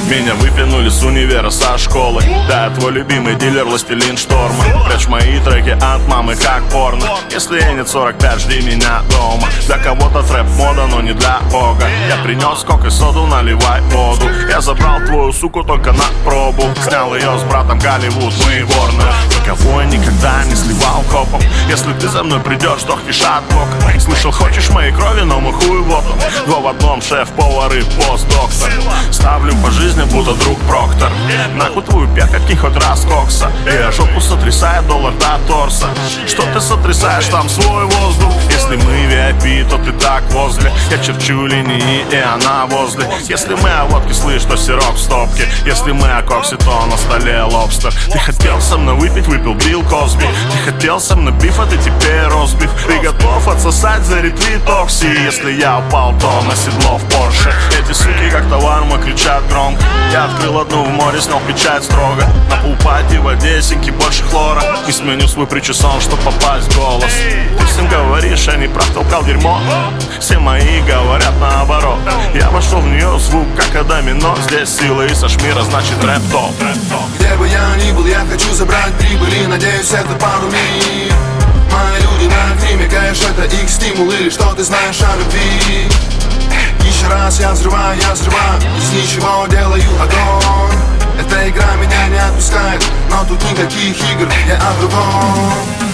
Меня выпинули с универа, со школы. Да, твой любимый дилер, властелин шторма. Прячь мои треки от мамы, как порно. Если ей нет 45, жди меня дома. Для кого-то трэп мода, но не для бога. Я принес кок и соду, наливай воду. Я забрал твою суку только на пробу. Снял ее с братом Голливуд, мы Ворнер. Никого я никогда не сливал копом. Если ты за мной придешь, сдохнешь от бока. Слышал, хочешь моей крови, но мы хуй вот он. Два в одном, шеф-повар и пост-доктор. Ставлю по жизни, будто друг Проктор. Нахуй твою перкотки хоть раз кокса. И жопу сотрясает доллар до торса. Что ты сотрясаешь, там свой воздух. Если мы VIP, то ты так возле. Я черчу линии, и она возле. Если мы о водке, слышь, то сироп в стопке. Если мы о коксе, то на столе лобстер. Ты хотел со мной выпить, выпил Билл Косби. Ты хотел со мной биф, а ты теперь розбив. Ты готов отсосать за ретвит Окси. Если я упал, то на седло в Порше. Эти суки как товар мой кричат громко. Я открыл одну в море, снял печать строго. На пулпати в Одессеньке больше хлора. И сменю свой причесон, чтоб попасть в голос. Ты всем говоришь, я не прав, толкал дерьмо. Все мои говорят наоборот. Я вошел в нее звук, как Адамино. Здесь сила и Сашмира, значит рэп-топ. Где бы я ни был, я хочу забрать прибыль. И надеюсь, это пару миль. Мои люди на гриме, кэш, это их стимул. Или что ты знаешь о любви? Еще раз я взрываю, из ничего делаю огонь. Эта игра меня не отпускает, но тут никаких игр, я о другом.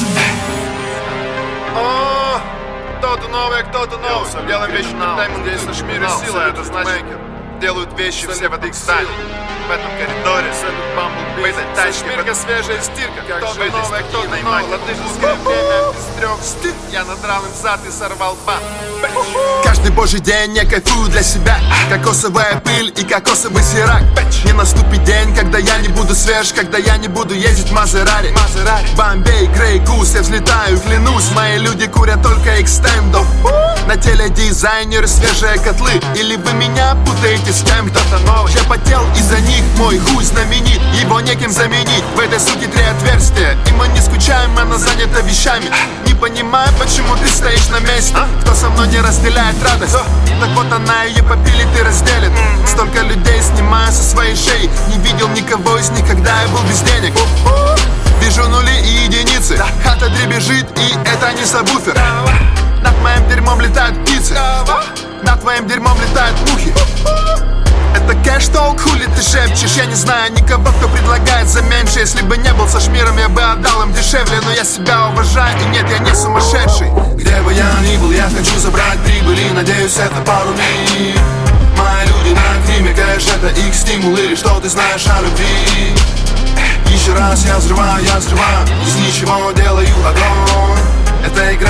Кто-то новый, кто-то новый. Делаем вещи на тайминг, здесь наш мир и сила, это значит делают вещи все в этом стиле. В этом коридоре, в этой тачке, шмирка, свежая стирка. Кто-то новый, кто-то новый. Латышское время из трех стиль. Я надрал им зад и сорвал бан. Каждый божий день я кайфую для себя. Кокосовая пыль и кокосовый сирак. Не наступит день, когда я не буду свеж, когда я не буду ездить в Мазерари. Бомбей, Грей Гус, я взлетаю, клянусь. Мои люди курят только экстендов. На теле дизайнеры, свежие котлы. Или вы меня путаете с кем-то? Я потел из-за них, мой хуй знаменит. Его неким заменить, в этой суке 3 отверстия. И мы не скучаем, она занята вещами. Не понимаю, почему ты стоишь на месте. Кто со мной не разделяет радость? Так вот она ее попилит и разделит. Столько людей снимаю со своей шеи. Не видел никого из них, когда я был без денег. Вижу нули и единицы. Хата дребезжит, и это не сабвуфер. Над моим дерьмом летают птицы. Над твоим дерьмом летают мухи. Это кэш-толк, хули ты шепчешь? Я не знаю никого, кто предлагает за меньше. Если бы не был со Шмиром, я бы отдал им дешевле. Но я себя уважаю, и нет, я не сумасшедший. Где бы я ни был, я хочу забрать прибыль. И надеюсь, это пару миль. Мои люди на гриме, кэш, это их стимул. Или что ты знаешь о любви? Еще раз я взрываю, из ничего делаю огонь. Эта игра